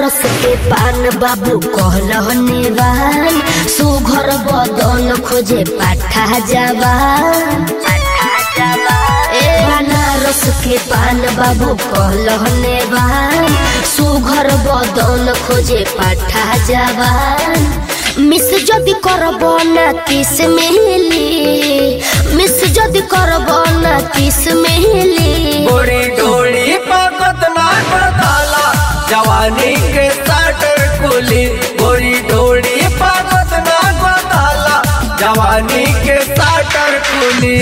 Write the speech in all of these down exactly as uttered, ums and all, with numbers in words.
बनारस के पान बाबू कहलहने वान सुघर बदन खोजे पाठा जवान बनारस के पान बाबू कहलहने वान सुघर बदन खोजे पाठा जवान मिस जदि करब ना किस मिली मिस जदि करब ना किस मिली गोरी डोरी पाकत ना बदाला जवानी के साटर कुली गोरी डोरी पाकत ना बदाला जवानी के साटर कुली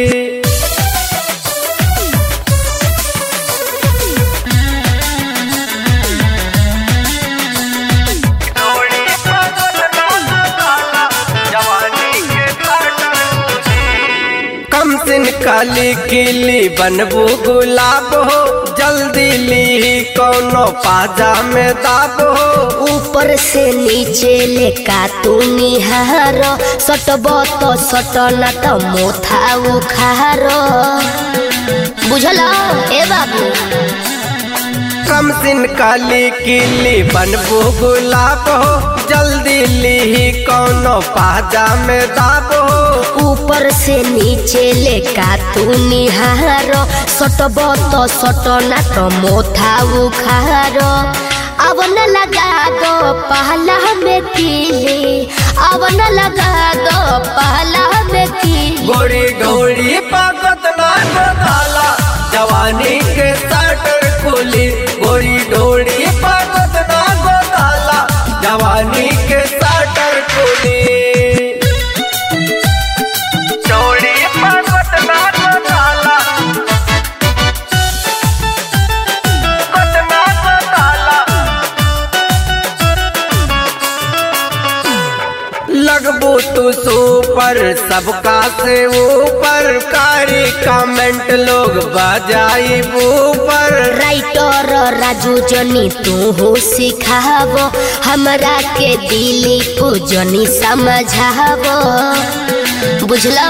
कमसिन काली किली बनबू गुलाब हो जल्दी ली कोनो पाजा में दाब हो ऊपर से नीचे ले का तू निहार सटब तो सटना तो मोथा उखार बुझल ए बाबू कमसिन काली किली बनबू गुलाब हो जल्दी ली कोनो पाजा में दाब हो ऊपर से नीचे ले का तू निहार सटब तो सटना तो मोथा उखार अब न लगा दो पहला में कीली अब न लगा दो पहला में कीली गोरी डोरी पाकत ना बदाला जवानी के साटर कुली गोरी डोरी पाकत ना बदाला जवानी के साटर कुली डोरी पाकत ना बदाला पाकत ना बदाला लगबू तू सुपर सबका से ऊपर कारी कमेंट लोग बजाई ऊपर राइटर राजू जनी तू हो सिखाव हमरा के दिली पूजनी समझाव बुझला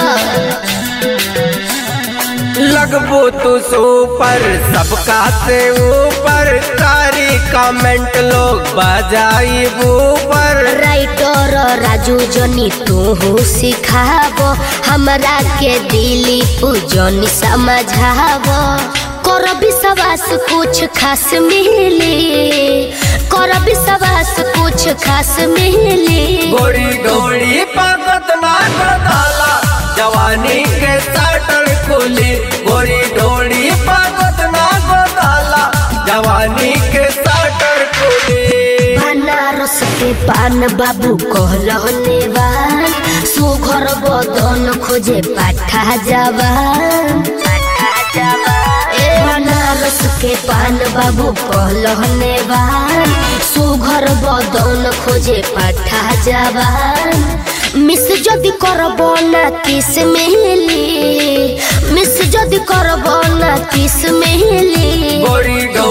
लगबू तू सुपर सबका से ऊपर कारी कमेंट लोग बजाई ऊपर राइटर राजू जनी तू हो सिखाव हमरा के दिली पूजनी समझाव कर विश्वास कुछ खास मिली कर विश्वास कुछ खास मिली गोरी डोरी पाकत ना बदाला जवानी के साटर कुली गोरी डोरी पाकत ना बदाला जवानी के साटर कुली बनारस के पान बाबू कहलहने वान सुघर बदन खोजे पाठा जवान बनारस के पान बाबू कहलहने वान सुघर बदन खोजे पाठा जवान मिस जदि करब ना किस मिली मिस जदि करब ना किस मिली गोरी